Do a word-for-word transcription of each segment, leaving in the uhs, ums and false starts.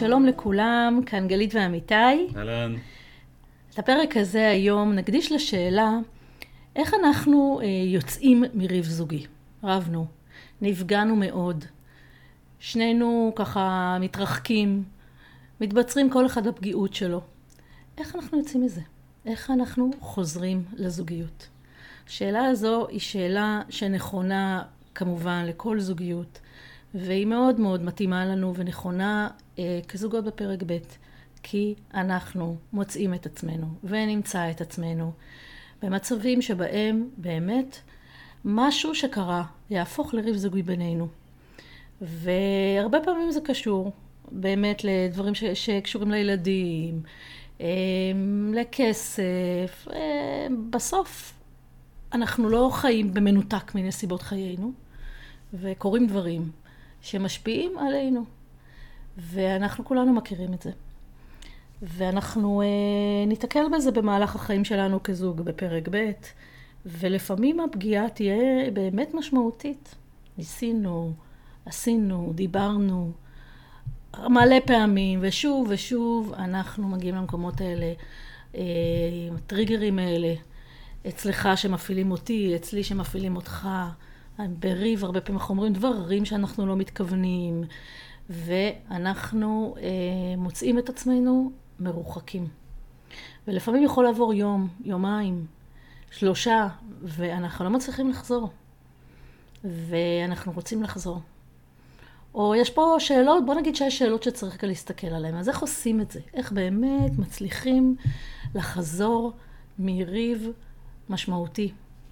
שלום לכולם, כאן גלית ועמיתי. אהלן. את הפרק הזה היום נקדיש לשאלה, איך אנחנו אה, יוצאים מריב זוגי? רבנו, נפגענו מאוד, שנינו ככה מתרחקים, מתבצרים כל אחד בפגיעות שלו. איך אנחנו יוצאים מזה? איך אנחנו חוזרים לזוגיות? השאלה הזו היא שאלה שנכונה כמובן לכל זוגיות, והיא מאוד מאוד מתאימה לנו ונכונה אה, כזוגות בפרק ב', כי אנחנו מוצאים את עצמנו ונמצא את עצמנו במצבים שבהם באמת משהו שקרה יהפוך לריב זוגי בינינו. והרבה פעמים זה קשור באמת לדברים ש- שקשורים לילדים, אה, לכסף. אה, בסוף אנחנו לא חיים במנותק מנסיבות חיינו, וקורים דברים שמשפיעים עלינו, ואנחנו כולנו מכירים את זה. ואנחנו אה, ניתקל בזה במהלך החיים שלנו כזוג בפרק ב', ולפעמים הפגיעה תהיה באמת משמעותית. ניסינו, עשינו, דיברנו, מלא פעמים, ושוב ושוב אנחנו מגיעים למקומות האלה, אה, הטריגרים האלה, אצלך שמפעילים אותי, אצלי שמפעילים אותך, בריב הרבה פעמים אנחנו אומרים דברים שאנחנו לא מתכוונים, ואנחנו אה, מוצאים את עצמנו מרוחקים. ולפעמים יכול לעבור יום, יומיים, שלושה, ואנחנו לא מצליחים לחזור. ואנחנו רוצים לחזור. או יש פה שאלות, בוא נגיד שיש שאלות שצריך כאן להסתכל עליהן. אז איך עושים את זה? איך באמת מצליחים לחזור מריב משמעותי,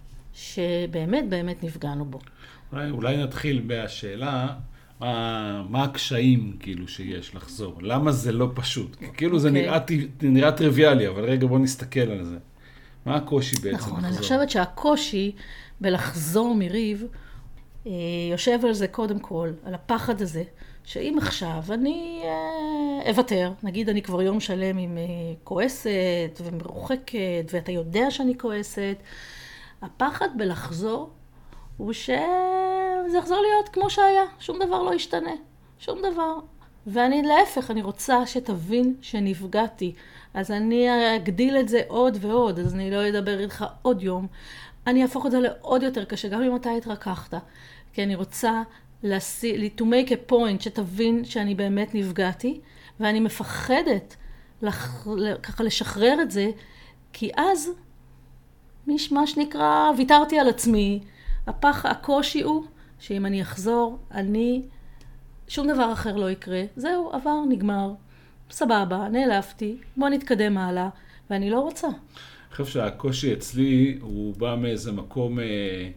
שבאמת באמת נפגענו בו? אולי, אולי נתחיל בשאלה, מה, מה הקשיים כאילו שיש לחזור? למה זה לא פשוט? כאילו זה נראה, נראה טריוויאלי, אבל רגע בוא נסתכל על זה. מה הקושי בעצם לחזור? נכון, אני חושבת שהקושי בלחזור מריב, יושב על זה קודם כל, על הפחד הזה, שאם עכשיו אני אוותר, נגיד אני כבר יום שלם עם כועסת ומרוחקת, ואתה יודע שאני כועסת, הפחד בלחזור הוא שזה יחזור להיות כמו שהיה, שום דבר לא ישתנה, שום דבר. ואני להפך, אני רוצה שתבין שנפגעתי, אז אני אגדיל את זה עוד ועוד, אז אני לא אדבר איתך עוד יום, אני אהפוך את זה לעוד יותר קשה, גם אם אתה התרככת, כי אני רוצה to make a point, שתבין שאני באמת נפגעתי, ואני מפחדת לח... ככה לשחרר את זה, כי אז מה שנקרא, ויתרתי על עצמי, הפח, הקושי הוא שאם אני אחזור, אני, שום דבר אחר לא יקרה, זהו, עבר, נגמר, סבבה, נעלפתי, בוא נתקדם הלאה, ואני לא רוצה. אני חושב שהקושי אצלי הוא בא מאיזה מקום אה,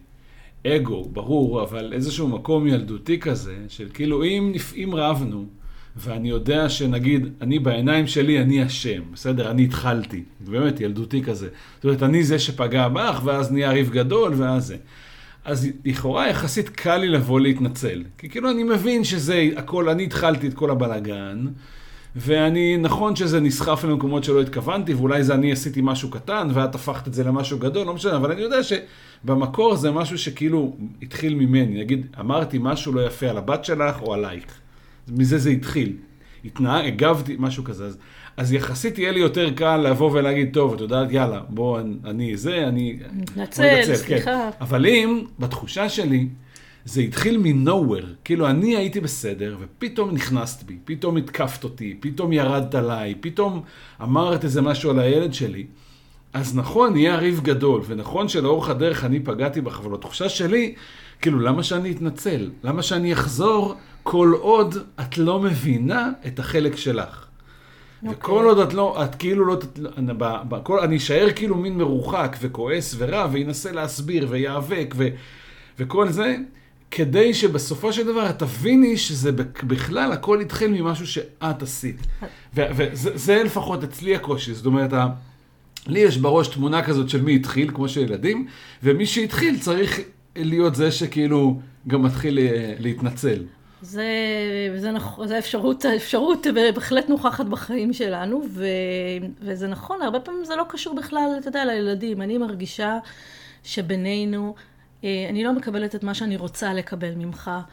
אגו, ברור, אבל איזשהו מקום ילדותי כזה, של כאילו אם, אם רבנו, ואני יודע שנגיד, אני בעיניים שלי, אני אשם, בסדר? אני התחלתי, באמת ילדותי כזה. זאת אומרת, אני זה שפגע בך, ואז נהיה ריב גדול, ואז זה. אז לכאורה יחסית קל לי לבוא להתנצל. כי כאילו אני מבין שזה הכל, אני התחלתי את כל הבלגן, ואני, נכון שזה נסחף למקומות שלא התכוונתי, ואולי זה אני עשיתי משהו קטן, ואת הפכת את זה למשהו גדול, לא משנה, אבל אני יודע שבמקור זה משהו שכאילו התחיל ממני. נגיד, אמרתי משהו לא יפה על הבת שלך או עלייך. מזה זה התחיל. התנהג, הגבתי, משהו כזה. אז, אז יחסית יהיה לי יותר קל לבוא ולהגיד, טוב, את יודעת, יאללה, בוא, אני זה, אני... נצל, סליחה. כן. אבל אם, בתחושה שלי, זה התחיל מ-nowhere. כאילו, אני הייתי בסדר, ופתאום נכנסת בי, פתאום התקפת אותי, פתאום ירדת עליי, פתאום אמרת איזה משהו על הילד שלי. אז נכון, נהיה ריב גדול, ונכון שלאורך הדרך אני פגעתי בך, אבל התחושה שלי, כאילו, למה שאני אתנצל? למה שאני אחזור כל עוד את לא מבינה את החלק שלך? Okay. וכל עוד את לא, את כאילו לא, בכל, אני אשאר כאילו מין מרוחק וכועס ורע, וינסה להסביר ויאבק ו, וכל זה, כדי שבסופו של דבר את תביני שזה בכלל הכל התחיל ממשהו שאת עשית. וזה זה לפחות אצלי הקושי, זאת אומרת, לי יש בראש תמונה כזאת של מי התחיל, כמו שילדים, ומי שהתחיל צריך להיות זה שכאילו גם מתחיל להתנצל. זה, זה, זה אפשרות, האפשרות בהחלט נוכחת בחיים שלנו, ו, וזה נכון, הרבה פעמים זה לא קשור בכלל, אתה יודע, לילדים. אני מרגישה שבינינו, אני לא מקבלת את מה שאני רוצה לקבל ממך.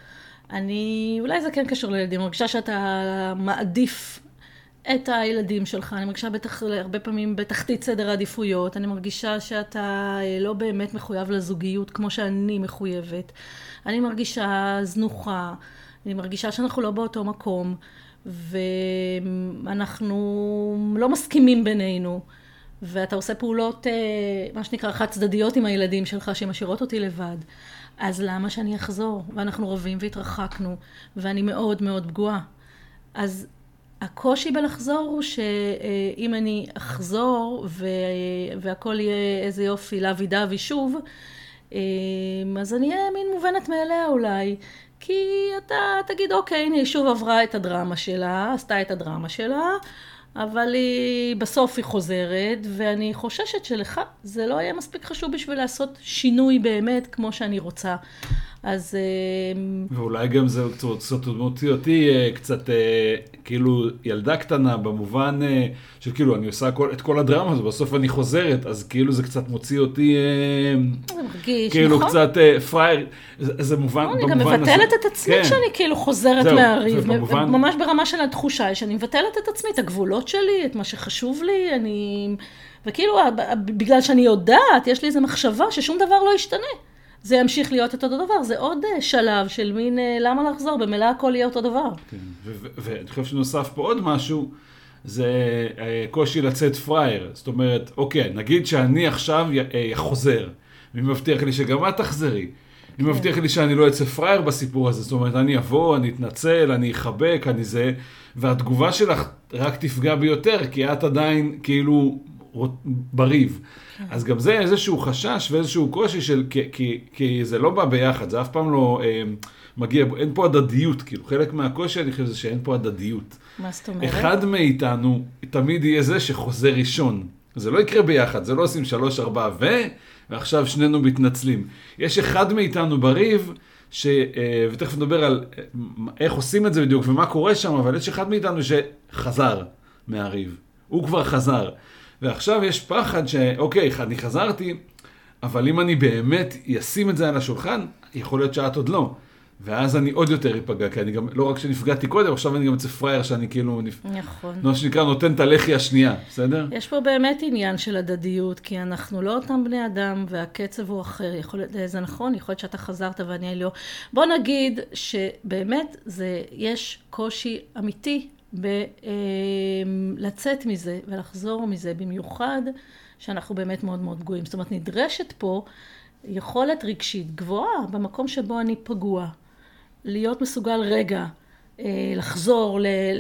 אני, אולי זה כן קשור לילדים, אני מרגישה שאתה מעדיף את הילדים שלך, אני מרגישה בטח, הרבה פעמים בתחתית סדר העדיפויות, אני מרגישה שאתה לא באמת מחויב לזוגיות כמו שאני מחויבת, אני מרגישה זנוחה, אני מרגישה שאנחנו לא באותו מקום, ואנחנו לא מסכימים בינינו, ואתה עושה פעולות, מה שנקרא, חד צדדיות עם הילדים שלך, שמשאירות אותי לבד. אז למה שאני אחזור? ואנחנו רבים והתרחקנו, ואני מאוד מאוד פגועה. אז הקושי בלחזור הוא שאם אני אחזור, והכל יהיה איזה יופי, להבי דווי שוב, אז אני אהיה מין מובנת מאליה אולי. כי אתה תגיד, אוקיי, הנה היא שוב עברה את הדרמה שלה, עשתה את הדרמה שלה, אבל היא, בסוף היא חוזרת, ואני חוששת שלך זה לא יהיה מספיק חשוב בשביל לעשות שינוי באמת כמו שאני רוצה. אז... ואולי גם זה קצת מוציא אותי קצת כאילו ילדה קטנה במובן של כאילו אני עושה כל, את כל הדרמה הזו, בסוף אני חוזרת, אז כאילו זה קצת מוציא אותי זה מרגיש, כאילו נכון? קצת פרייר, זה, זה מובן, אני במובן גם מבטלת את עצמי כן. כשאני כאילו חוזרת זהו, מהריב, במובן... ממש ברמה של התחושה היא שאני מבטלת את עצמי, את הגבולות שלי, את מה שחשוב לי, אני... וכאילו בגלל שאני יודעת, יש לי איזו מחשבה ששום דבר לא ישתנה. זה ימשיך להיות אותו דבר, זה עוד שלב של מין למה לחזור, במילא הכל יהיה אותו דבר. כן, ואני חושב שנוסף פה עוד משהו, זה קושי לצאת פרייר. זאת אומרת, אוקיי, נגיד שאני עכשיו חוזר, מי מבטיח לי שגם את תחזרי. מי מבטיח לי שאני לא אצא פרייר בסיפור הזה. זאת אומרת, אני אבוא, אני אתנצל, אני אחבק, אני זה, והתגובה שלך רק תפגע ביותר, כי את עדיין כאילו בריב. אז גם זה איזשהו חשש ואיזשהו קושי של, כי, כי, כי זה לא בא ביחד, זה אף פעם לא אה, מגיע, אין פה הדדיות, כאילו, חלק מהקושי אני חושב זה שאין פה הדדיות. מה זאת אומרת? אחד מאיתנו תמיד יהיה זה שחוזר ראשון. זה לא יקרה ביחד, זה לא עושים שלוש, ארבע ו, ועכשיו שנינו מתנצלים. יש אחד מאיתנו בריב, ש, אה, ותכף נדבר על איך עושים את זה בדיוק ומה קורה שם, אבל יש אחד מאיתנו שחזר מהריב. הוא כבר חזר. ועכשיו יש פחד שאוקיי, אני חזרתי, אבל אם אני באמת אשים את זה על השולחן, יכול להיות שאת עוד לא. ואז אני עוד יותר ייפגע, כי אני גם, לא רק שנפגעתי קודם, עכשיו אני גם אצל פרייר שאני כאילו, נכון. מה שנקרא, נותן את הלחי השנייה, בסדר? יש פה באמת עניין של הדדיות, כי אנחנו לא אותם בני אדם, והקצב הוא אחר. יכול להיות, זה נכון, יכול להיות שאתה חזרת ואני לא. בוא נגיד שבאמת זה, יש קושי אמיתי, לצאת מזה ולחזור מזה, במיוחד שאנחנו באמת מאוד מאוד פגועים. זאת אומרת, נדרשת פה יכולת רגשית גבוהה במקום שבו אני פגוע, להיות מסוגל רגע, לחזור,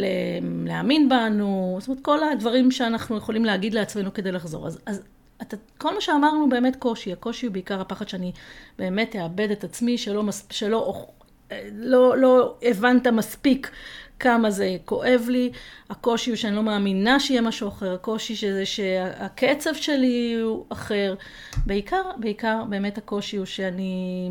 להאמין בנו, זאת אומרת, כל הדברים שאנחנו יכולים להגיד לעצמנו כדי לחזור. אז, אז אתה, כל מה שאמרנו באמת קושי, הקושי הוא בעיקר הפחד שאני באמת אאבד את עצמי, שלא, שלא לא, לא הבנת מספיק כמה זה כואב לי, הקושי הוא שאני לא מאמינה שיהיה משהו אחר, הקושי שזה שהקצב שלי הוא אחר, בעיקר, בעיקר באמת הקושי הוא שאני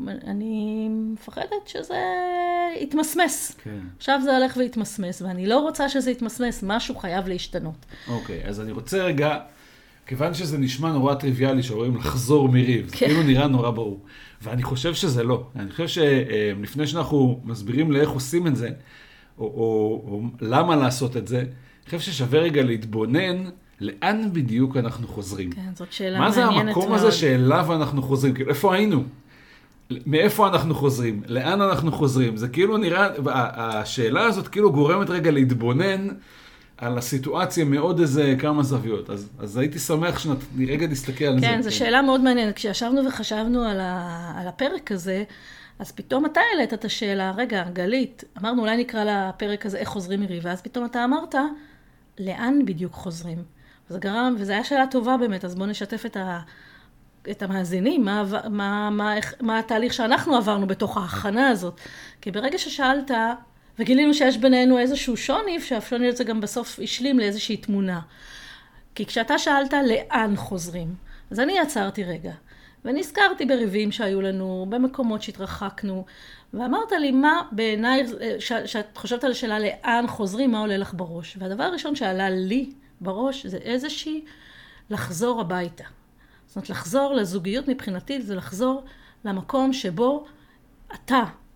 אני מפחדת שזה יתמסמס. כן. עכשיו זה הולך ויתמסמס, ואני לא רוצה שזה יתמסמס, משהו חייב להשתנות. אוקיי, אז אני רוצה רגע, כיוון שזה נשמע נורא טריוויאלי שאומרים לחזור מריב, זה כאילו נראה נורא ברור, ואני חושב שזה לא. אני חושב שלפני שאנחנו מסבירים לאיך עושים את זה, או, או, או למה לעשות את זה, אני חושב ששווה רגע להתבונן לאן בדיוק אנחנו חוזרים. כן, זאת שאלה מעניינת מאוד. מה זה המקום הזה שאליו אנחנו חוזרים? כאילו, איפה היינו? מאיפה אנחנו חוזרים? לאן אנחנו חוזרים? זה כאילו נראה, השאלה הזאת כאילו גורמת רגע להתבונן על הסיטואציה מאוד איזה כמה זוויות. אז, אז הייתי שמח שרגע נסתכל על כן, זה. כן, זו שאלה מאוד מעניינת. כשישבנו וחשבנו על, ה, על הפרק הזה, אז פתאום אתה העלית את השאלה, רגע, גלית, אמרנו אולי נקרא לפרק הזה איך חוזרים מריב, ואז פתאום אתה אמרת, לאן בדיוק חוזרים? וזה גרם, וזו הייתה שאלה טובה באמת, אז בואו נשתף את, ה, את המאזינים, מה, מה, מה, מה התהליך שאנחנו עברנו בתוך ההכנה הזאת. כי ברגע ששאלת, וגילינו שיש בינינו איזשהו שוני, שהשוני הזה גם בסוף השלים לאיזושהי תמונה. כי כשאתה שאלת לאן חוזרים, אז אני עצרתי רגע. ונזכרתי בריבים שהיו לנו, במקומות שהתרחקנו, ואמרת לי מה בעיניי, שאת חושבת על השאלה לאן חוזרים, מה עולה לך בראש. והדבר הראשון שעלה לי בראש זה איזושהי לחזור הביתה. זאת אומרת, לחזור לזוגיות מבחינתי זה לחזור למקום שבו אתה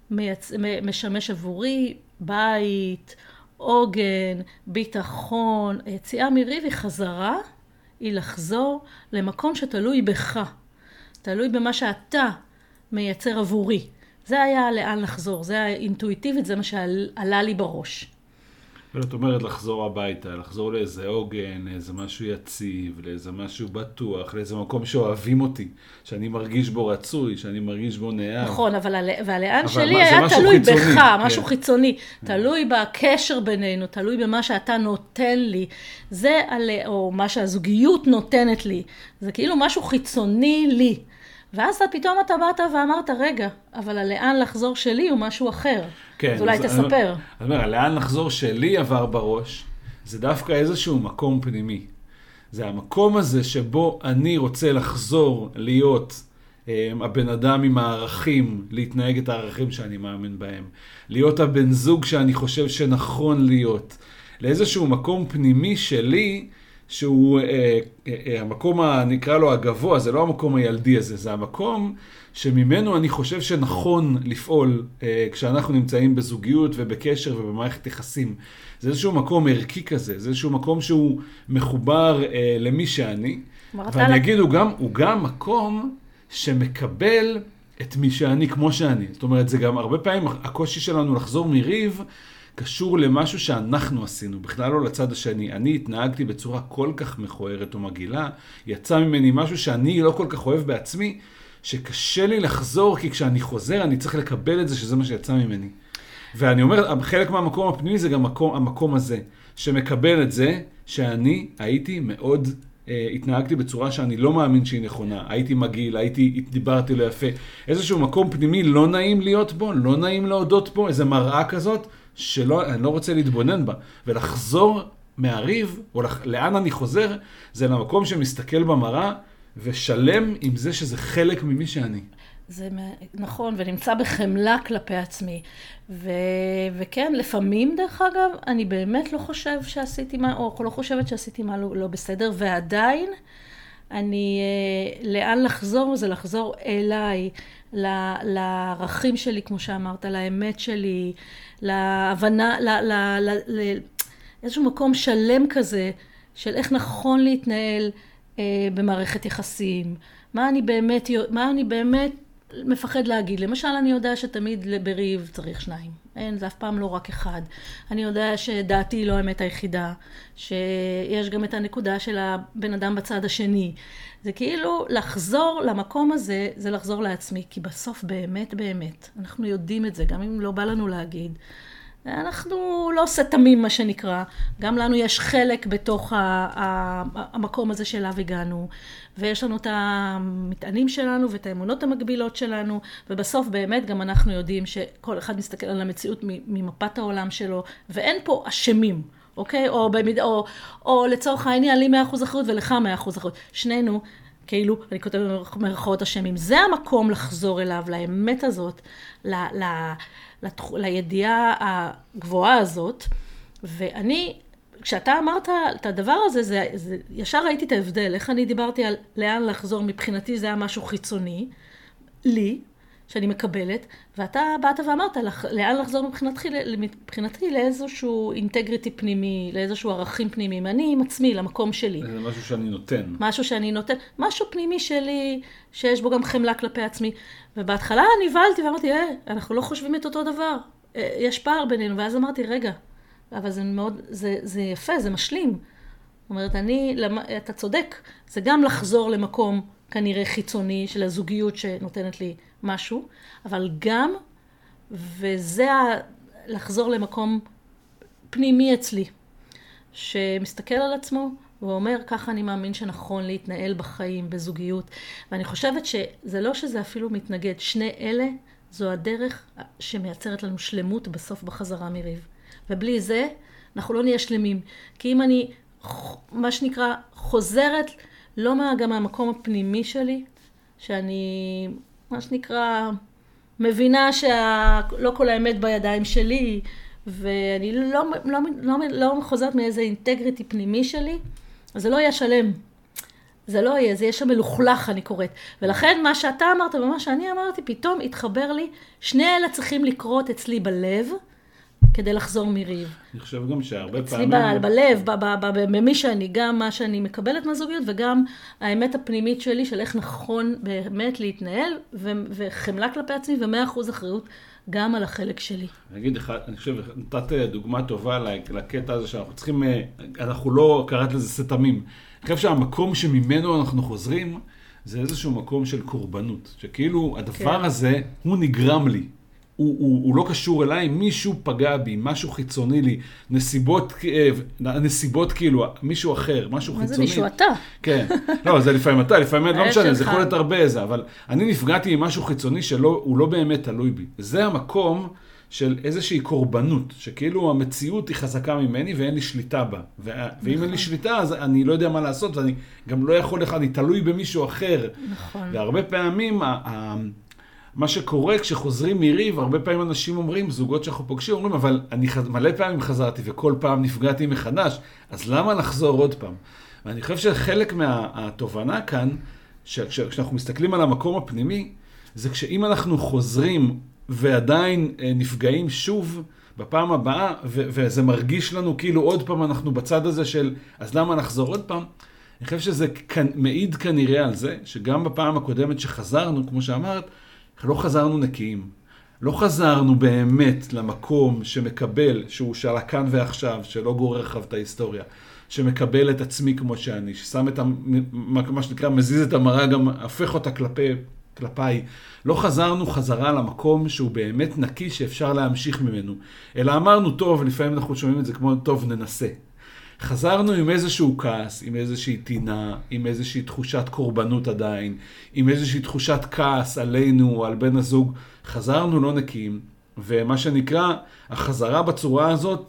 מייצ... משמש עבורי בית, עוגן, ביטחון. היציאה מריב היא חזרה, היא לחזור למקום שתלוי בך, תלוי במה שאתה מייצר עבורי. זה היה לאן לחזור, זה היה אינטואיטיבית, זה מה שעלה לי בראש. זאת אומרת, לחזור הביתה, לחזור לאיזה עוגן, לאיזה משהו יציב, לאיזה משהו בטוח, לאיזה מקום שאוהבים אותי, שאני מרגיש בו רצוי, שאני מרגיש בו נאהב. נכון, אבל והלאן שלי היה תלוי בך, משהו כן. חיצוני, תלוי בקשר בינינו, תלוי במה שאתה נותן לי, זה, או מה שהזוגיות נותנת לי, זה כאילו משהו חיצוני לי. ואז פתאום אתה באת ואמרת, רגע, אבל הלאן לחזור שלי הוא משהו אחר. כן, אז אולי תספר. אני אומר, הלאן לחזור שלי עבר בראש, זה דווקא איזשהו מקום פנימי. זה המקום הזה שבו אני רוצה לחזור להיות אה, הבן אדם עם הערכים, להתנהג את הערכים שאני מאמין בהם. להיות הבן זוג שאני חושב שנכון להיות. לאיזשהו מקום פנימי שלי, שהוא אה, אה, המקום, נקרא לו הגבוה, זה לא המקום הילדי הזה, זה המקום שממנו אני חושב שנכון לפעול אה, כשאנחנו נמצאים בזוגיות ובקשר ובמערכת יחסים. זה איזשהו מקום ערכי כזה, זה איזשהו מקום שהוא מחובר אה, למי שאני, ואני לה... אגיד, הוא גם, הוא גם מקום שמקבל את מי שאני כמו שאני. זאת אומרת, זה גם הרבה פעמים הקושי שלנו לחזור מריב, קשור למשהו שאנחנו עשינו, בכלל לא לצד השני. אני התנהגתי בצורה כל כך מכוערת ומגעילה, יצא ממני משהו שאני לא כל כך אוהב בעצמי, שקשה לי לחזור, כי כשאני חוזר אני צריך לקבל את זה שזה מה שיצא ממני. ואני אומר, חלק מהמקום הפנימי זה גם מקום, המקום הזה, שמקבל את זה שאני הייתי מאוד, אה, התנהגתי בצורה שאני לא מאמין שהיא נכונה, הייתי מגעיל, הייתי, דיברתי לא יפה, איזשהו מקום פנימי לא נעים להיות בו, לא נעים להודות בו, איזו מראה כזאת, שלא, אני לא רוצה להתבונן בה, ולחזור מהריב, או לח, לאן אני חוזר, זה למקום שמסתכל במראה, ושלם עם זה שזה חלק ממי שאני. זה נכון, ונמצא בחמלה כלפי עצמי. ו, וכן, לפעמים דרך אגב, אני באמת לא חושב שעשיתי מה, או לא חושבת שעשיתי מה לא, לא בסדר, ועדיין, אני, לאן לחזור, זה לחזור אליי, ל, לערכים שלי, כמו שאמרת, לאמת שלי, להבנה, ל, ל, ל, ל, איזשהו מקום שלם כזה, של איך נכון להתנהל אה, במערכת יחסים, מה אני באמת, מה אני באמת מפחד להגיד. למשל, אני יודע שתמיד בריב צריך שניים. אין, זה אף פעם לא רק אחד. אני יודע שדעתי היא לא האמת היחידה, שיש גם את הנקודה של הבן אדם בצד השני. זה כאילו לחזור למקום הזה, זה לחזור לעצמי, כי בסוף באמת באמת, אנחנו יודעים את זה, גם אם לא בא לנו להגיד. אנחנו לא עושה תמים מה שנקרא, גם לנו יש חלק בתוך המקום הזה שאליו הגענו, ויש לנו את המטענים שלנו ואת האמונות המקבילות שלנו, ובסוף באמת גם אנחנו יודעים שכל אחד מסתכל על המציאות ממפת העולם שלו, ואין פה אשמים, אוקיי? או, במיד, או, או לצורך העניין, לי מאה אחוז אחריות ולך מאה אחוז אחריות. שנינו, כאילו, אני כותבת מרכאות אשמים. זה המקום לחזור אליו, לאמת הזאת, ל... ל לידיעה הגבוהה הזאת, ואני, כשאתה אמרת את הדבר הזה, זה, זה, ישר ראיתי את ההבדל, איך אני דיברתי על לאן לחזור, מבחינתי זה היה משהו חיצוני, לי, שאני מקבלת, ואתה באת ואמרת, לאן לחזור מבחינתי, מבחינתי לאיזשהו אינטגריטי פנימי, לאיזשהו ערכים פנימיים, אני עם עצמי, למקום שלי. זה משהו שאני נותן. משהו שאני נותן, משהו פנימי שלי, שיש בו גם חמלה כלפי עצמי. ובהתחלה נבלתי ואמרתי, אה, אנחנו לא חושבים את אותו דבר, יש פער בינינו, ואז אמרתי, רגע, אבל זה מאוד, זה, זה יפה, זה משלים. זאת אומרת, אני, אתה צודק, זה גם לחזור למקום כנראה חיצוני של הזוגיות שנותנת לי משהו, אבל גם, וזה לחזור למקום פנימי אצלי, שמסתכל על עצמו ואומר, ככה אני מאמין שנכון להתנהל בחיים, בזוגיות, ואני חושבת שזה לא שזה אפילו מתנגד, שני אלה זו הדרך שמייצרת לנו שלמות בסוף בחזרה מריב. ובלי זה אנחנו לא נהיה שלמים, כי אם אני, מה שנקרא, חוזרת, לא מה, גם מהמקום הפנימי שלי, שאני, מה שנקרא, מבינה שלא כל האמת בידיים שלי, ואני לא, לא, לא, לא חוזרת מאיזה אינטגריטי פנימי שלי, אז זה לא יהיה שלם. זה לא יהיה, זה יהיה שם מלוכלך, אני קוראת. ולכן מה שאתה אמרת ומה שאני אמרתי, פתאום התחבר לי, שני אלה צריכים לקרות אצלי בלב, כדי לחזור מריב. אני חושב גם שהרבה פעמים... אצלי בלב, במי שאני, גם מה שאני מקבלת מהזוגיות, וגם האמת הפנימית שלי, של איך נכון באמת להתנהל, וחמלה כלפי עצמי, ומאה אחוז אחריות גם על החלק שלי. אני אגיד, אני חושב, נתת דוגמה טובה לקטע הזה שאנחנו צריכים, אנחנו לא קראת לזה סתמים. אני חושב שהמקום שממנו אנחנו חוזרים, זה איזשהו מקום של קורבנות. שכאילו הדבר כן. הזה, הוא נגרם לי. הוא, הוא, הוא לא קשור אליי, מישהו פגע בי, משהו חיצוני לי, נסיבות, נסיבות כאילו, מישהו אחר, משהו חיצוני. מה זה מישהו אתה? כן, לא, זה לפעמים אתה, לפעמים לא משנה, זה יכול להיות הרבה איזה, אבל אני נפגעתי עם משהו חיצוני שהוא לא באמת תלוי בי. זה המקום של איזושהי קורבנות, שכאילו המציאות היא חזקה ממני ואין לי שליטה בה. ו- ואם אין לי שליטה, אז אני לא יודע מה לעשות, ואני גם לא יכול לך, אני תלוי במישהו אחר. נכון. והרבה פעמים, ה- ה- מה שקורה כשחוזרים מריב, הרבה פעמים אנשים אומרים, זוגות שאנחנו פוגשים, אומרים, אבל אני מלא פעמים חזרתי וכל פעם נפגעתי מחדש, אז למה לחזור עוד פעם? ואני חושב שחלק מהתובנה כאן, כשאנחנו מסתכלים על המקום הפנימי, זה כשאם אנחנו חוזרים ועדיין נפגעים שוב בפעם הבאה, ו- וזה מרגיש לנו כאילו עוד פעם אנחנו בצד הזה של, אז למה נחזור עוד פעם? אני חושב שזה מעיד כנראה על זה, שגם בפעם הקודמת שחזרנו, כמו שאמרת, לא חזרנו נקיים. לא חזרנו באמת למקום שמקבל, שהוא של הכאן ועכשיו, שלא גורר רחב את ההיסטוריה, שמקבל את עצמי כמו שאני, ששם את, מה שנקרא, מזיז את המראה, גם הפך אותה כלפי, כלפיי. לא חזרנו חזרה למקום שהוא באמת נקי, שאפשר להמשיך ממנו. אלא אמרנו, טוב, לפעמים אנחנו שומעים את זה כמו, טוב, ננסה. חזרנו עם איזשהו כעס, עם איזושהי טינה, עם איזושהי תחושת קורבנות עדיין, עם איזושהי תחושת כעס עלינו או על בן הזוג. חזרנו לא נקיים, ומה שנקרא, החזרה בצורה הזאת,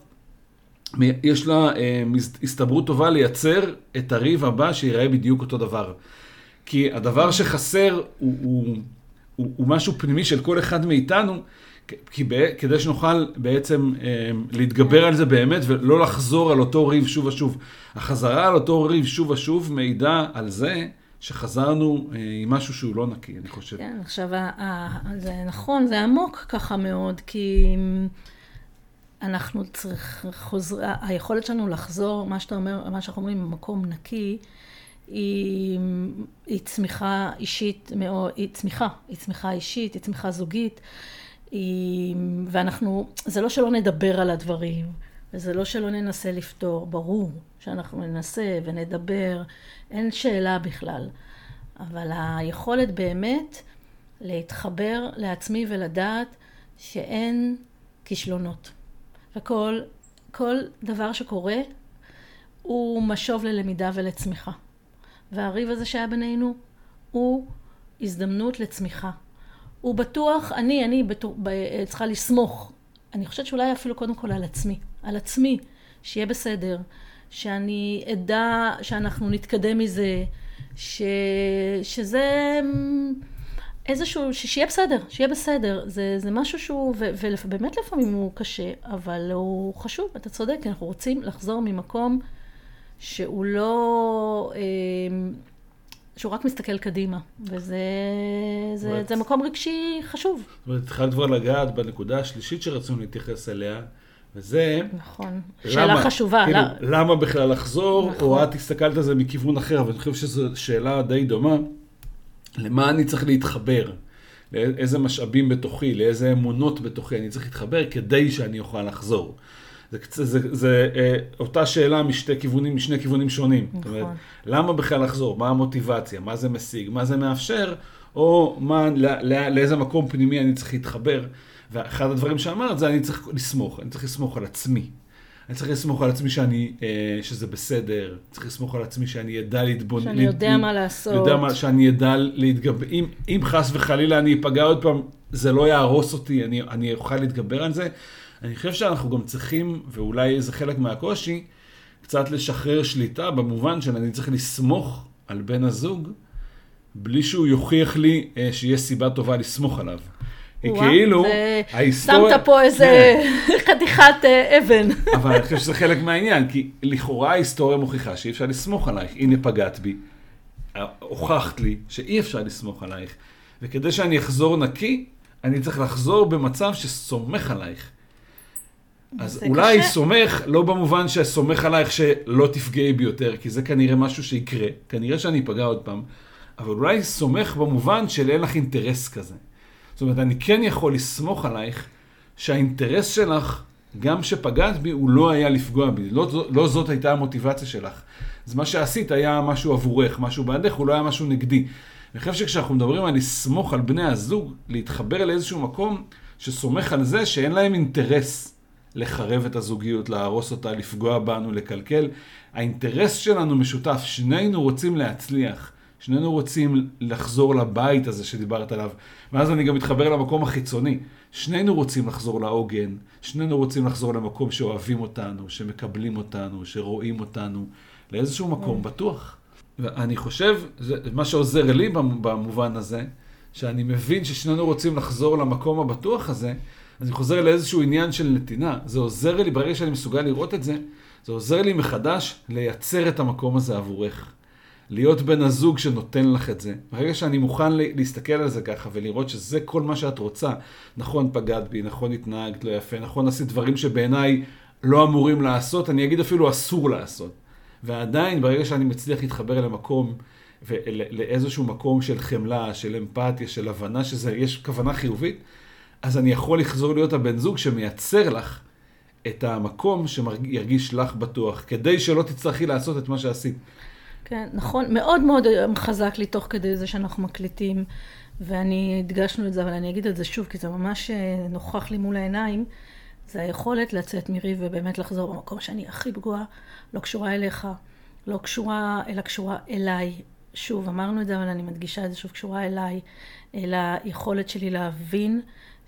יש לה אה, הסתברות טובה לייצר את הריב הבא שיראה בדיוק אותו דבר. כי הדבר שחסר הוא, הוא, הוא, הוא משהו פנימי של כל אחד מאיתנו, כי ב- כדי שנוכל בעצם אה, להתגבר על זה באמת ולא לחזור על אותו ריב שוב ושוב. החזרה על אותו ריב שוב ושוב מעידה על זה שחזרנו אה, עם משהו שהוא לא נקי, אני חושב. כן, עכשיו, ה- ה- זה נכון, זה עמוק ככה מאוד, כי אנחנו צריך, חוזר, היכולת שלנו לחזור, מה שאתה אומר, מה שאנחנו אומרים, במקום נקי, היא, היא צמיחה אישית מאוד, היא צמיחה, היא צמיחה אישית, היא צמיחה זוגית, ואנחנו, זה לא שלא נדבר על הדברים, וזה לא שלא ננסה לפתור, ברור שאנחנו ננסה ונדבר, אין שאלה בכלל, אבל היכולת באמת להתחבר לעצמי ולדעת שאין כישלונות, וכל כל דבר שקורה הוא משוב ללמידה ולצמיחה, והריב הזה שהיה בינינו הוא הזדמנות לצמיחה. הוא בטוח, אני, אני בטוח, צריכה לסמוך. אני חושבת שאולי אפילו קודם כל על עצמי. על עצמי, שיהיה בסדר. שאני אדע שאנחנו נתקדם מזה. ש, שזה איזשהו, שיהיה בסדר, שיהיה בסדר. זה, זה משהו שהוא, ו, ובאמת לפעמים הוא קשה, אבל הוא חשוב. אתה צודק, אנחנו רוצים לחזור ממקום שהוא לא... שהוא רק מסתכל קדימה, וזה זה, זה מקום רגשי חשוב. זאת אומרת, התחלת כבר לגעת בנקודה השלישית שרצינו להתייחס אליה, וזה... נכון, שאלה חשובה. כאילו, למה בכלל לחזור, נכון. או את הסתכלת על זה מכיוון אחר, אבל אני חושב שזו שאלה די דומה, למה אני צריך להתחבר, לאיזה משאבים בתוכי, לאיזה אמונות בתוכי אני צריך להתחבר, כדי שאני אוכל לחזור. זה, זה, זה אה, אותה שאלה משתי כיוונים, משני כיוונים שונים. נכון. זאת אומרת, למה בכלל לחזור? מה המוטיבציה? מה זה משיג? מה זה מאפשר? או מה, לא, לא, לאיזה מקום פנימי אני צריך להתחבר? ואחד הדברים שאמרת זה אני צריך לסמוך. אני צריך לסמוך על עצמי. אני צריך לסמוך על עצמי שאני, אה, שזה בסדר. צריך לסמוך על עצמי שאני ידע להתבונן. שאני יודע להת... מה לעשות. יודע מה, שאני ידע להתגבר. אם, אם חס וחלילה אני אפגע עוד פעם, זה לא יהרוס אותי. אני, אני אוכל להתגבר על זה. אני חושב שאנחנו גם צריכים, ואולי זה חלק מהקושי, קצת לשחרר שליטה, במובן שאני צריך לסמוך על בן הזוג, בלי שהוא יוכיח לי אה, שיש סיבה טובה לסמוך עליו. כאילו, ההיסטוריה... שמת פה איזה חתיכת אבן. אבל אני חושב שזה חלק מהעניין, כי לכאורה ההיסטוריה מוכיחה שאי אפשר לסמוך עלייך. הנה פגעת בי. הוכחת לי שאי אפשר לסמוך עלייך, וכדי שאני אחזור נקי, אני צריך לחזור במצב שסומך עלייך. אז אולי קשה. סומך, לא במובן שסומך עלייך שלא תפגעי ביותר, כי זה כנראה משהו שיקרה, כנראה שאני אפגע עוד פעם, אבל אולי סומך במובן של אין לך אינטרס כזה. זאת אומרת, אני כן יכול לסמוך עלייך שהאינטרס שלך, גם שפגעת בי, הוא לא היה לפגוע בי. לא, לא זאת הייתה המוטיבציה שלך. אז מה שעשית היה משהו עבורך, משהו בעדך, הוא לא היה משהו נגדי. אני חושב שכשאנחנו מדברים על לסמוך על בני הזוג, להתחבר לאיזשהו מקום שסומך על זה שאין להם אינטרס לחרב את הזוגיות, להרוס אותה, לפגוע בנו, לקלקל. האינטרס שלנו משותף, שנינו רוצים להצליח. שנינו רוצים לחזור לבית הזה שדיברת עליו, ואז אני גם מתחבר למקום החיצוני. שנינו רוצים לחזור לעוגן, שנינו רוצים לחזור למקום שאוהבים אותנו, שמקבלים אותנו, שרואים אותנו, לאיזשהו מקום בטוח. ואני חושב, זה, מה שעוזר לי במובן הזה, שאני מבין ששנינו רוצים לחזור למקום הבטוח הזה, אז אני חוזר לאיזשהו עניין של נתינה. זה עוזר לי, ברגע שאני מסוגל לראות את זה, זה עוזר לי מחדש לייצר את המקום הזה עבורך. להיות בן הזוג שנותן לך את זה. ברגע שאני מוכן להסתכל על זה ככה ולראות שזה כל מה שאת רוצה, נכון פגעת בי, נכון התנהגת לא יפה, נכון עשית דברים שבעיניי לא אמורים לעשות, אני אגיד אפילו אסור לעשות. ועדיין ברגע שאני מצליח להתחבר למקום, לאיזשהו מקום של חמלה, של אמפתיה, של הבנה שיש כוונה חיובית, אז אני יכול לחזור להיות הבן זוג שמייצר לך את המקום שירגיש לך בטוח, כדי שלא תצטרכי לעשות את מה שעשית. כן, נכון, מאוד מאוד חזק לי תוך כדי זה שאנחנו מקליטים, ואני הדגשנו את זה, אבל אני אגיד את זה שוב, כי זה ממש נוכח לי מול העיניים, זה היכולת לצאת מריב ובאמת לחזור במקום שאני הכי פגועה, לא קשורה אליך, לא קשורה, אלא קשורה אליי. שוב, אמרנו את זה, אבל אני מדגישה את זה שוב, קשורה אליי, אלא היכולת שלי להבין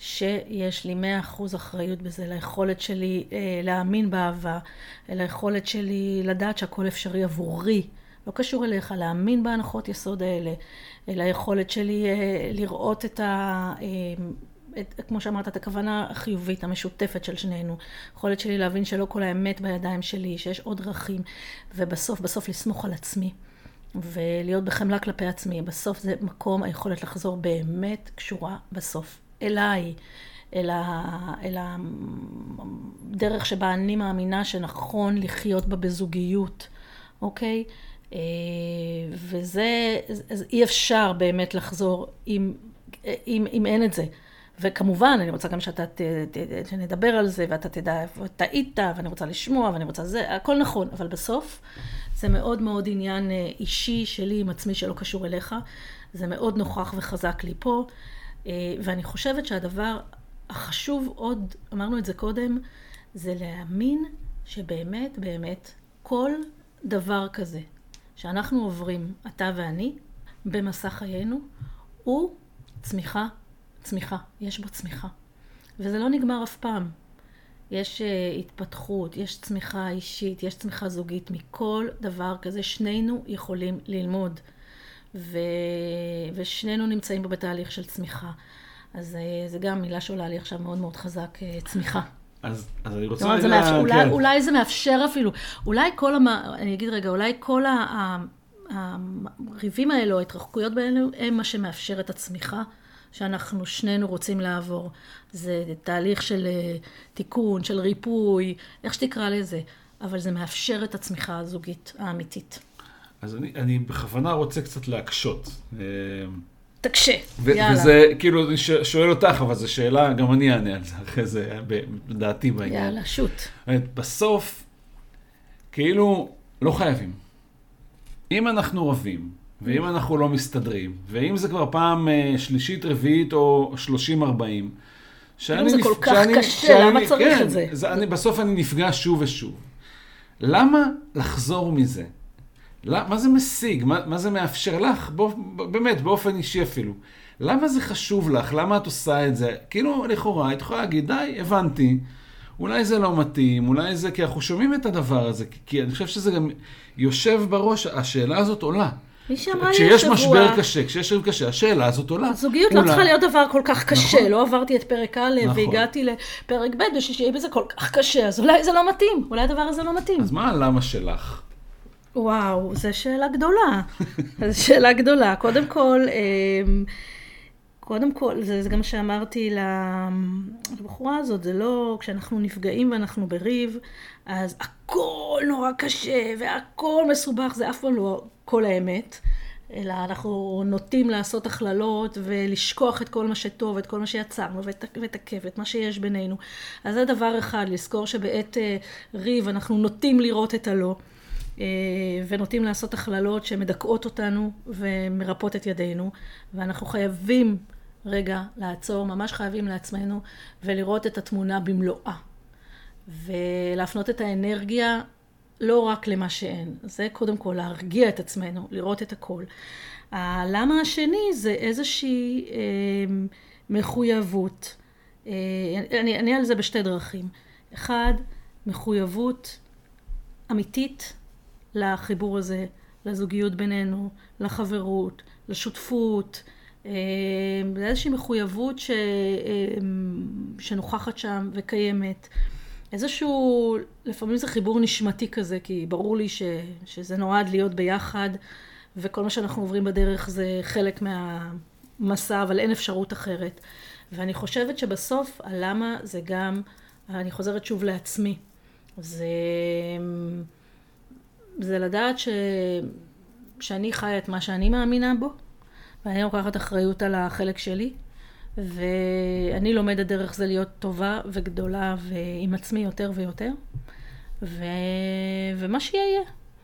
שיש לי מאה אחוז אחריות בזה, ליכולת שלי אה, להאמין באהבה, ליכולת שלי לדעת שהכל אפשרי עבורי, לא קשור אליך, להאמין בהנחות יסוד האלה, אלא היכולת שלי אה, לראות את ה... אה, את, כמו שאמרת, את הכוונה החיובית, המשותפת של שנינו. יכולת שלי להבין שלא כל האמת בידיים שלי, שיש עוד דרכים, ובסוף, בסוף לסמוך על עצמי, ולהיות בחמלה כלפי עצמי. בסוף זה מקום, היכולת לחזור באמת קשורה בסוף אליי, אל, ה, אל הדרך שבה אני מאמינה שנכון לחיות בה בזוגיות, אוקיי? וזה, אז אי אפשר באמת לחזור אם, אם, אם אין את זה. וכמובן, אני רוצה גם שאתה ת, ת, שנדבר על זה, ואתה תדע איפה טעית, ואני רוצה לשמוע, ואני רוצה זה, הכל נכון, אבל בסוף זה מאוד מאוד עניין אישי שלי עם עצמי שלא קשור אליך, זה מאוד נוכח וחזק לי פה, ואני חושבת שהדבר החשוב עוד, אמרנו את זה קודם, זה להאמין שבאמת, באמת, כל דבר כזה שאנחנו עוברים, אתה ואני, במסע חיינו, הוא צמיחה, צמיחה, יש בו צמיחה. וזה לא נגמר אף פעם. יש uh, התפתחות, יש צמיחה אישית, יש צמיחה זוגית, מכל דבר כזה שנינו יכולים ללמוד. ו... ושנינו נמצאים בו בתהליך של צמיחה. אז uh, זה גם מילה שעולה לי עכשיו מאוד מאוד חזק, uh, צמיחה. אז, אז אני רוצה... אומרת, רגע... מאפשר, כן. אולי, אולי זה מאפשר אפילו, אולי כל המה, אני אגיד רגע, אולי כל ה... הריבים האלו, ההתרחקויות באלו, הם מה שמאפשר את הצמיחה שאנחנו שנינו רוצים לעבור. זה תהליך של תיקון, של ריפוי, איך שתקרא לזה, אבל זה מאפשר את הצמיחה הזוגית האמיתית. אז אני, אני בכוונה רוצה קצת להקשות. תקשה, ו- יאללה. וזה, כאילו, אני שואל אותך, אבל זו שאלה, גם אני אענה על זה, אחרי זה, בדעתי בעניין. יאללה, שוט. בסוף, כאילו, לא חייבים. אם אנחנו רבים, ואם אנחנו לא מסתדרים, ואם זה כבר פעם שלישית, רביעית או שלושים ארבעים, אם זה כל כך קשה, למה צריך את זה? זה? בסוף אני נפגע שוב ושוב. למה לחזור מזה? מה זה משיג? מה, מה זה מאפשר לך? בוא, באמת, באופן אישי אפילו. למה זה חשוב לך? למה את עושה את זה? כאילו, לכאורה, את יכולה להגיד, די, הבנתי. אולי זה לא מתאים, אולי זה, כי אנחנו שומעים את הדבר הזה, כי אני חושב שזה גם יושב בראש, השאלה הזאת עולה. מי שאמרה לי כשיש השבוע... משבר קשה, כשיש משבר קשה, השאלה הזאת עולה. הזוגיות לא צריכה להיות דבר כל כך קשה, נכון. לא עברתי את פרק א' נכון. והגעתי לפרק ב' ושיהיה בזה כל כך קשה, אז אולי זה לא מתאים, אולי הדבר הזה לא מתאים. אז מה הלמה שלך? וואו, זו שאלה גדולה. זו שאלה גדולה. קודם כל, קודם כל, זה, זה גם שאמרתי לבחורה הזאת, זה לא, כשאנחנו נפגעים ואנחנו בריב, אז הכל נורא קשה והכל מסובך, זה אף פעם לא כל האמת, אלא אנחנו נוטים לעשות הכללות ולשכוח את כל מה שטוב, את כל מה שיצרנו ותקף, את מה שיש בינינו. אז זה דבר אחד, לזכור שבעת ריב אנחנו נוטים לראות את הלא, ונוטים לעשות הכללות שמדכאות אותנו ומרפות את ידינו, ואנחנו חייבים רגע לעצור, ממש חייבים לעצמנו, ולראות את התמונה במלואה. ולהפנות את האנרגיה לא רק למה שאין. זה קודם כל להרגיע את עצמנו, לראות את הכל. הלמה השני זה איזושהי אה, מחויבות. אה, אני, אני על זה בשתי דרכים. אחד, מחויבות אמיתית לחיבור הזה, לזוגיות בינינו, לחברות, לשותפות, זה איזושהי מחויבות ש... שנוכחת שם וקיימת. איזשהו, לפעמים זה חיבור נשמתי כזה, כי ברור לי ש... שזה נועד להיות ביחד, וכל מה שאנחנו עוברים בדרך זה חלק מהמסע, אבל אין אפשרות אחרת. ואני חושבת שבסוף, הלמה זה גם, אני חוזרת שוב לעצמי, זה, זה לדעת ש... שאני חיה את מה שאני מאמינה בו, ואני לוקחת אחריות על החלק שלי, ואני לומדת דרך זה להיות טובה וגדולה ועם עצמי יותר ויותר, ו... ומה שיהיה.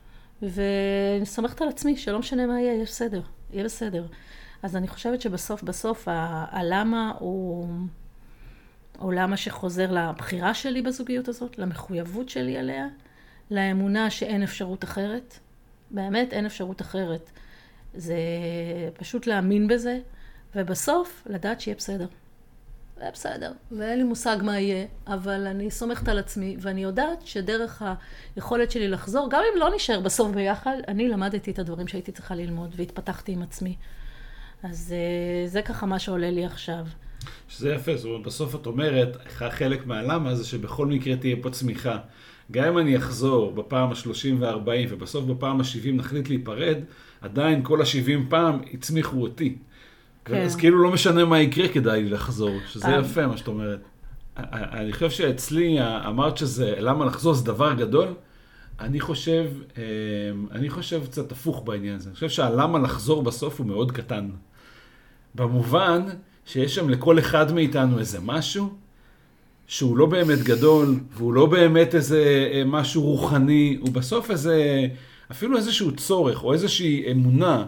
ואני סומכת על עצמי שלא משנה מה יהיה, יהיה בסדר, יהיה בסדר. אז אני חושבת שבסוף בסוף ה... הלמה הוא... הוא למה שחוזר לבחירה שלי בזוגיות הזאת, למחויבות שלי עליה, לאמונה שאין אפשרות אחרת. באמת אין אפשרות אחרת. זה פשוט להאמין בזה, ובסוף לדעת שיהיה בסדר. יהיה בסדר, ואין לי מושג מה יהיה, אבל אני סומכת על עצמי, ואני יודעת שדרך היכולת שלי לחזור, גם אם לא נשאר בסוף ביחד, אני למדתי את הדברים שהייתי צריכה ללמוד, והתפתחתי עם עצמי. אז זה ככה מה שעולה לי עכשיו. שזה יפה, זאת אומרת, בסוף את אומרת, חלק מהלמה זה שבכל מקרה תהיה פה צמיחה. גם אם אני אחזור בפעם ה-שלושים ו-ארבעים, ובסוף בפעם ה-שבעים נחליט להיפרד, עדיין כל ה-שבעים פעם הצמיחו אותי. כן. אז כאילו לא משנה מה יקרה כדאי לי לחזור, שזה פעם. יפה מה שאת אומרת. אני חושב שאצלי, אמרת שזה, למה לחזור זה דבר גדול, אני חושב, אני חושב קצת הפוך בעניין הזה. אני חושב שהלמה לחזור בסוף הוא מאוד קטן. במובן שיש שם לכל אחד מאיתנו איזה משהו, שהוא לא באמת גדול, והוא לא באמת איזה משהו רוחני, הוא בסוף איזה, אפילו איזשהו צורך, או איזושהי אמונה.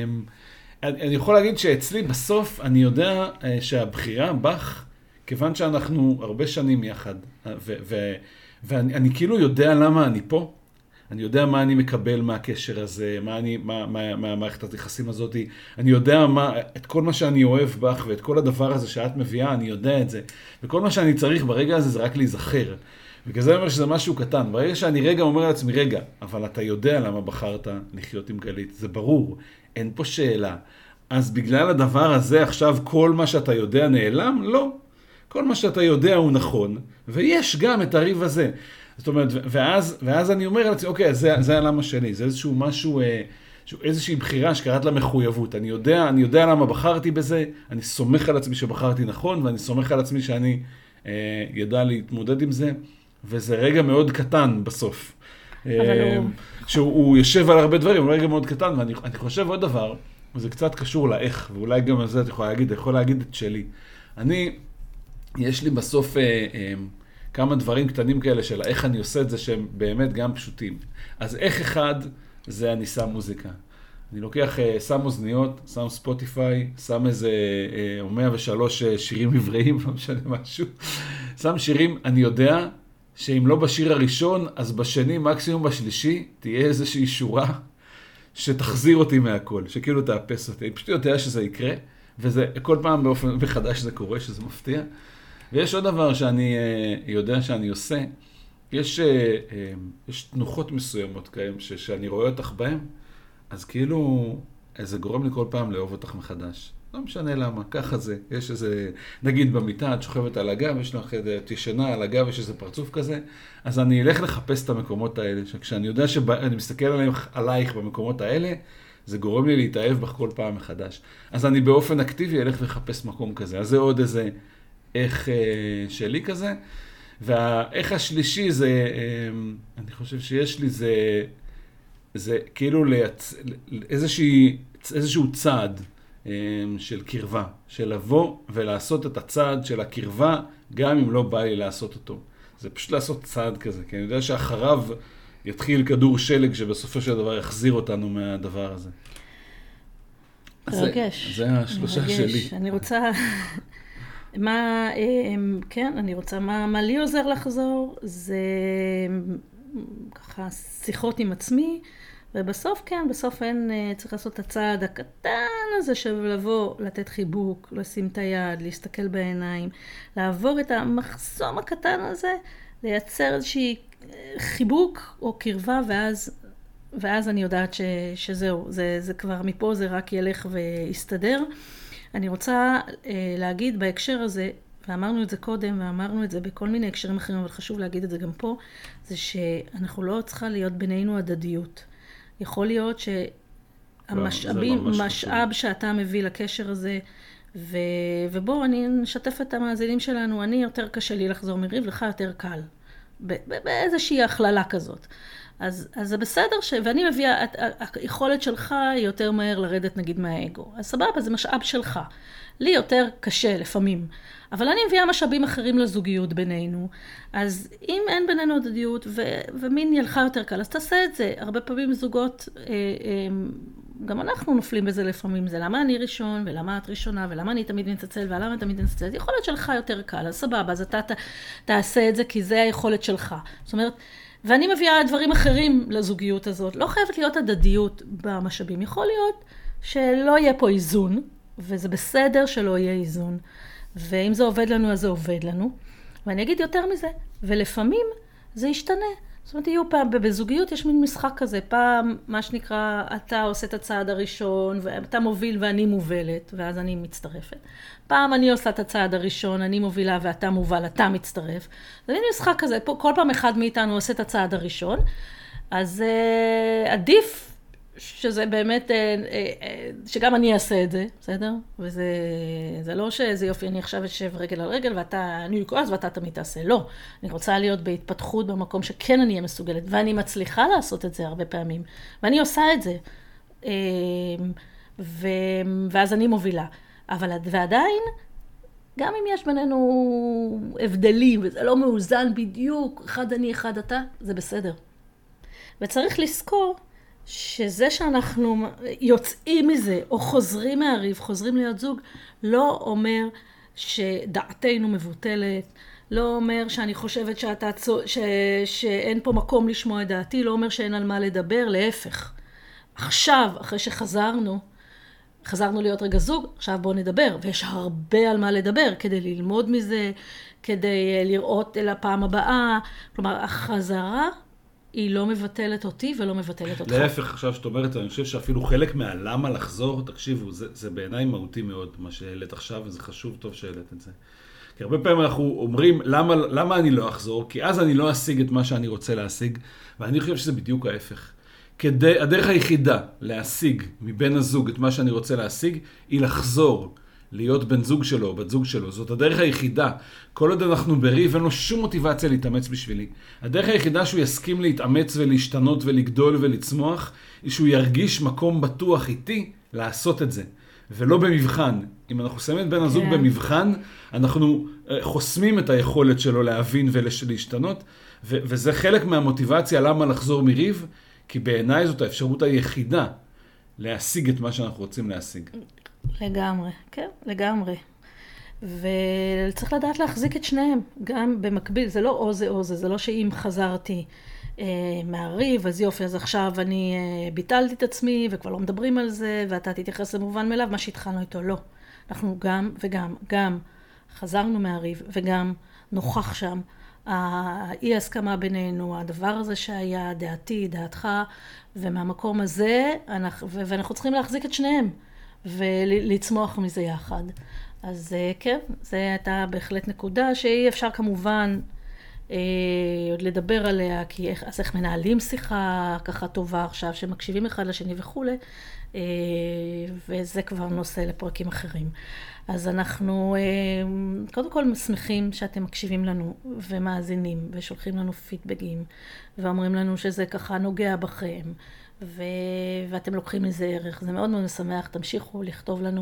אני יכול להגיד שאצלי בסוף אני יודע שהבחירה בך, כיוון שאנחנו הרבה שנים יחד, ו- ו- ואני אני כאילו יודע למה אני פה, אני יודע מה אני מקבל מהקשר הזה, מה אני, מה, מה, מה המערכת היחסים הזאת, אני יודע מה, את כל מה שאני אוהב בך, ואת כל הדבר הזה שאת מביאה, אני יודע את זה. וכל מה שאני צריך ברגע הזה זה רק להיזכר. וכזה אומר שזה משהו קטן. ברגע שאני רגע אומר לעצמי, רגע, אבל אתה יודע למה בחרת לחיות עם גלית, זה ברור, אין פה שאלה. אז בגלל הדבר הזה עכשיו כל מה שאתה יודע נעלם? לא. כל מה שאתה יודע הוא נכון, ויש גם את הריב הזה. זאת אומרת, ואז, ואז אני אומר לעצמי, אוקיי, זה, זה הלמה שלי, זה איזשהו משהו, איזושהי בחירה שקראת לה מחויבות. אני יודע, אני יודע למה בחרתי בזה, אני סומך על עצמי שבחרתי נכון, ואני סומך על עצמי שאני אה, ידע להתמודד עם זה, וזה רגע מאוד קטן בסוף. אה, הוא... שהוא יושב על הרבה דברים, הוא רגע מאוד קטן, ואני אני חושב עוד דבר, וזה קצת קשור לאיך, ואולי גם על זה את יכולה להגיד, אני יכול להגיד את שלי. אני, יש לי בסוף... אה, אה, כמה דברים קטנים כאלה של איך אני עושה את זה שהם באמת גם פשוטים. אז איך אחד זה אני שם מוזיקה. אני לוקח, שם אוזניות, שם ספוטיפיי, שם איזה או מאה ושלוש שירים עבריים, לא משנה משהו. שם שירים, אני יודע שאם לא בשיר הראשון, אז בשני, מקסימום בשלישי, תהיה איזושהי שורה שתחזיר אותי מהכל, שכאילו תאפס אותי. אני פשוט יודע שזה יקרה, וזה כל פעם באופן מחדש זה קורה, שזה מפתיע. ויש עוד דבר שאני יודע שאני עושה, יש, יש תנוחות מסוימות כאלה שאני רואה אותך בהן, אז כאילו זה גורם לי כל פעם לאהוב אותך מחדש. לא משנה למה, ככה זה. יש איזה, נגיד במיטה, את שוכבת על הגב, יש לך את ישנה על הגב, יש איזה פרצוף כזה, אז אני אלך לחפש את המקומות האלה, שכשאני יודע שאני מסתכל עליהם, עלייך במקומות האלה, זה גורם לי להתאהב בך כל פעם מחדש. אז אני באופן אקטיבי אלך לחפש מקום כזה. אז זה עוד איזה איך אה, שלי כזה. והאיך השלישי זה, אה, אני חושב שיש לי זה, זה כאילו ליצ... איזושהי, איזשהו צעד אה, של קרבה, של לבוא ולעשות את הצעד של הקרבה, גם אם לא בא לי לעשות אותו. זה פשוט לעשות צעד כזה, כי אני יודע שאחריו יתחיל כדור שלג שבסופו של דבר יחזיר אותנו מהדבר הזה. מרגש. זה השלושה שלי. אני רוצה, מה, כן, אני רוצה, מה, מה לי עוזר לחזור, זה ככה שיחות עם עצמי, ובסוף, כן, בסוף אין, צריך לעשות את הצעד הקטן הזה של לבוא, לתת חיבוק, לשים את היד, להסתכל בעיניים, לעבור את המחסום הקטן הזה, לייצר איזושהי חיבוק או קרבה, ואז, ואז אני יודעת ש, שזהו, זה, זה כבר מפה זה רק ילך ויסתדר. אני רוצה אה, להגיד בהקשר הזה, ואמרנו את זה קודם, ואמרנו את זה בכל מיני הקשרים אחרים, אבל חשוב להגיד את זה גם פה, זה שאנחנו לא צריכה להיות בינינו הדדיות. יכול להיות שהמשאבים, משאב שאתה מביא לקשר הזה, ו, ובוא, אני נשתף את המאזינים שלנו, אני יותר קשה לי לחזור מריב, לך יותר קל. באיזושהי הכללה כזאת. אז, אז זה בסדר ש... ואני מביאה, היכולת שלך היא יותר מהר לרדת נגיד מהאגו. אז סבבה, זה משאב שלך. לי יותר קשה לפעמים. אבל אני מביאה משאבים אחרים לזוגיות בינינו. אז אם אין בינינו הדדיות ו... ומין ילך יותר קל, אז תעשה את זה. הרבה פעמים זוגות, אה, אה, גם אנחנו נופלים בזה לפעמים. זה למה אני ראשון, ולמה את ראשונה, ולמה אני תמיד נתצל, ולמה אני תמיד נתצל. יכול להיות שלך יותר קל, אז סבבה, אז אתה ת... תעשה את זה, כי זה היכולת שלך. זאת אומרת, ואני מביאה דברים אחרים לזוגיות הזאת. לא חייבת להיות הדדיות במשאבים. יכול להיות שלא יהיה פה איזון, וזה בסדר שלא יהיה איזון. ואם זה עובד לנו, אז זה עובד לנו. ואני אגיד יותר מזה, ולפעמים זה ישתנה. זאת אומרת, יהיו פעם, בזוגיות יש מין משחק כזה, פעם, מה שנקרא, אתה עושה את הצעד הראשון, ואתה מוביל ואני מובלת, ואז אני מצטרפת. פעם אני עושה את הצעד הראשון, אני מובילה ואתה מובל, אתה מצטרף. זה מין משחק כזה, פה, כל פעם אחד מאיתנו עושה את הצעד הראשון, אז uh, עדיף שזה באמת, uh, uh, שגם אני אעשה את זה, בסדר? וזה זה לא שזה יופי, אני עכשיו אשב רגל על רגל, ואתה, אני אכועס ואתה תמיד תעשה. לא, אני רוצה להיות בהתפתחות במקום שכן אני אהיה מסוגלת, ואני מצליחה לעשות את זה הרבה פעמים, ואני עושה את זה, uh, ו, ואז אני מובילה. אבל ועדיין, גם אם יש בינינו הבדלים, וזה לא מאוזן בדיוק, אחד אני, אחד אתה, זה בסדר. וצריך לזכור שזה שאנחנו יוצאים מזה, או חוזרים מהריב, חוזרים להיות זוג, לא אומר שדעתנו מבוטלת, לא אומר שאני חושבת שאתה, ש, שאין פה מקום לשמוע את דעתי, לא אומר שאין על מה לדבר, להפך. עכשיו, אחרי שחזרנו, חזרנו להיות רגע זוג, עכשיו בואו נדבר, ויש הרבה על מה לדבר, כדי ללמוד מזה, כדי לראות אל הפעם הבאה. כלומר, החזרה היא לא מבטלת אותי ולא מבטלת אותך. להפך, עכשיו שאת אומרת, אני חושב שאפילו חלק מהלמה לחזור, תקשיבו, זה, זה בעיניי מהותי מאוד, מה שהעלית עכשיו, וזה חשוב טוב שהעלית את זה. כי הרבה פעמים אנחנו אומרים, למה, למה אני לא אחזור? כי אז אני לא אשיג את מה שאני רוצה להשיג, ואני חושב שזה בדיוק ההפך. כדי, הדרך היחידה להשיג מבן הזוג את מה שאני רוצה להשיג, היא לחזור, להיות בן זוג שלו או בת זוג שלו. זאת הדרך היחידה. כל עוד אנחנו בריב, אין לו שום מוטיבציה להתאמץ בשבילי. הדרך היחידה שהוא יסכים להתאמץ ולהשתנות ולגדול ולצמוח, היא שהוא ירגיש מקום בטוח איתי לעשות את זה. ולא במבחן. אם אנחנו שמים את בן הזוג yeah. במבחן, אנחנו חוסמים את היכולת שלו להבין ולהשתנות, ו- וזה חלק מהמוטיבציה למה לחזור מריב, כי בעיניי זאת האפשרות היחידה להשיג את מה שאנחנו רוצים להשיג. לגמרי, כן, לגמרי. וצריך לדעת להחזיק את שניהם, גם במקביל, זה לא או זה או זה, זה לא שאם חזרתי אה, מהריב, אז יופי, אז עכשיו אני אה, ביטלתי את עצמי וכבר לא מדברים על זה, ואתה תתייחס למובן מאליו, מה שהתחלנו איתו, לא. אנחנו גם וגם, גם חזרנו מהריב וגם נוכח שם, האי הסכמה בינינו, הדבר הזה שהיה, דעתי, דעתך, ומהמקום הזה, אנחנו, ואנחנו צריכים להחזיק את שניהם. ולצמוח מזה יחד. אז כן, זו הייתה בהחלט נקודה שאי אפשר כמובן עוד לדבר עליה, כי איך, אז איך מנהלים שיחה ככה טובה עכשיו, שמקשיבים אחד לשני וכו', וזה כבר נושא לפרקים אחרים. אז אנחנו קודם כל שמחים שאתם מקשיבים לנו ומאזינים ושולחים לנו פידבקים ואומרים לנו שזה ככה נוגע בכם ו... ואתם לוקחים מזה ערך. זה מאוד מאוד משמח, תמשיכו לכתוב לנו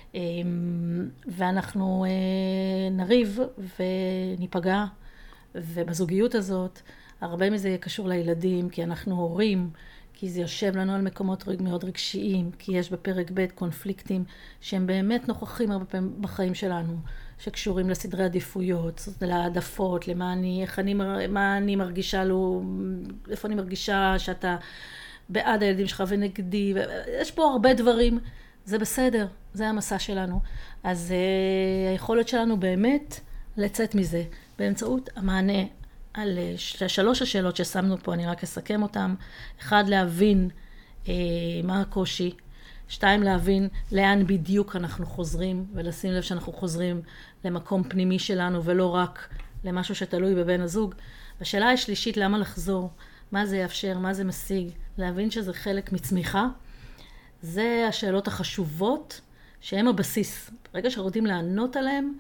ואנחנו נריב וניפגע, ובזוגיות הזאת הרבה מזה יהיה קשור לילדים, כי אנחנו הורים, כי זה יושב לנו על מקומות מאוד רגשיים, כי יש בפרק ב' קונפליקטים שהם באמת נוכחים הרבה פעמים בחיים שלנו, שקשורים לסדרי עדיפויות, להעדפות, למה אני, איך אני, מה אני מרגישה לו, איפה אני מרגישה שאתה בעד הילדים שלך ונגדי, יש פה הרבה דברים, זה בסדר, זה המסע שלנו. אז uh, היכולת שלנו באמת לצאת מזה, באמצעות המענה על שלוש השאלות ששמנו פה, אני רק אסכם אותם. אחד, להבין אה, מה הקושי. שתיים, להבין לאן בדיוק אנחנו חוזרים, ולשים לב שאנחנו חוזרים למקום פנימי שלנו, ולא רק למשהו שתלוי בבן הזוג. השאלה השלישית, למה לחזור? מה זה יאפשר? מה זה משיג? להבין שזה חלק מצמיחה. זה השאלות החשובות, שהן הבסיס. ברגע שאנחנו יודעים לענות עליהן,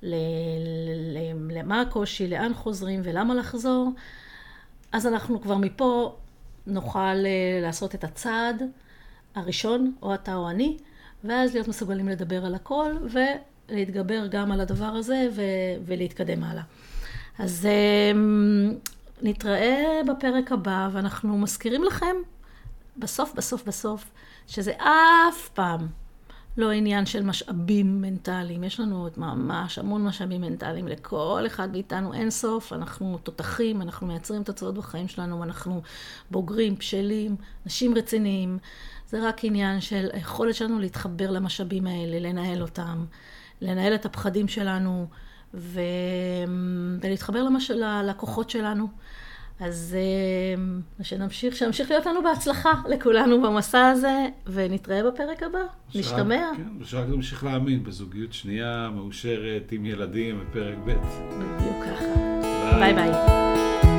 למה הקושי, לאן חוזרים ולמה לחזור, אז אנחנו כבר מפה נוכל לעשות את הצעד הראשון, או אתה או אני, ואז להיות מסוגלים לדבר על הכל ולהתגבר גם על הדבר הזה ולהתקדם הלאה. אז נתראה בפרק הבא, ואנחנו מזכירים לכם בסוף בסוף בסוף שזה אף פעם לא עניין של משאבים מנטליים. יש לנו ממש המון משאבים מנטליים לכל אחד מאיתנו אין סוף. אנחנו תותחים, אנחנו מייצרים תוצאות בחיים שלנו, אנחנו בוגרים, בשלים, אנשים רציניים. זה רק עניין של היכולת שלנו להתחבר למשאבים האלה, לנהל אותם, לנהל את הפחדים שלנו ו... ולהתחבר למש... ללקוחות שלנו. אז שנמשיך, שנמשיך להיות לנו בהצלחה לכולנו במסע הזה, ונתראה בפרק הבא. נשתמע. כן, ושרק נמשיך להאמין בזוגיות שנייה, מאושרת, עם ילדים, בפרק ב'. בדיוק ככה. ביי ביי.